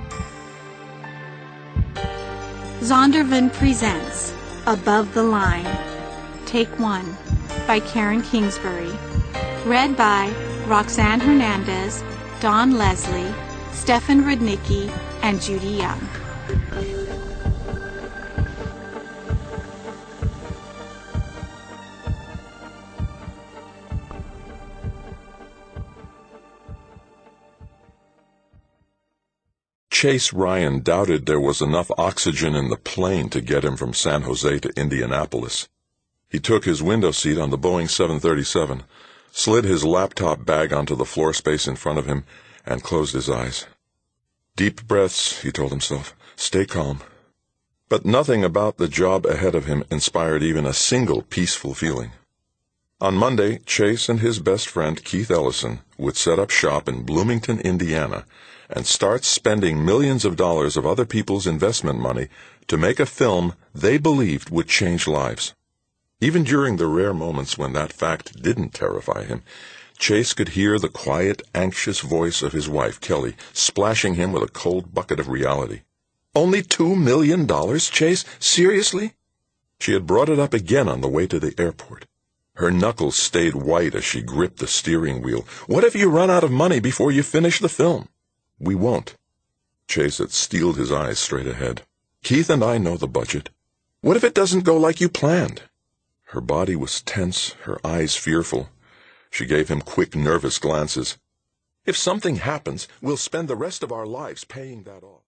Zondervan presents Above the Line, Take 1, by Karen Kingsbury. Read by Roxanne Hernandez, Dawn Leslie, Stefan Rudnicki, and Judy Young. Chase Ryan doubted there was enough oxygen in the plane to get him from San Jose to Indianapolis. He took his window seat on the Boeing 737, slid his laptop bag onto the floor space in front of him, and closed his eyes. Deep breaths, he told himself. Stay calm. But nothing about the job ahead of him inspired even a single peaceful feeling. On Monday, Chase and his best friend Keith Ellison would set up shop in Bloomington, Indiana, and start spending millions of dollars of other people's investment money to make a film they believed would change lives. Even during the rare moments when that fact didn't terrify him, Chase could hear the quiet, anxious voice of his wife, Kelly, splashing him with a cold bucket of reality. Only $2 million, Chase? Seriously? She had brought it up again on the way to the airport. Her knuckles stayed white as she gripped the steering wheel. What if you run out of money before you finish the film? We won't. Chase had steeled his eyes straight ahead. Keith and I know the budget. What if it doesn't go like you planned? Her body was tense, her eyes fearful. She gave him quick, nervous glances. If something happens, we'll spend the rest of our lives paying that off.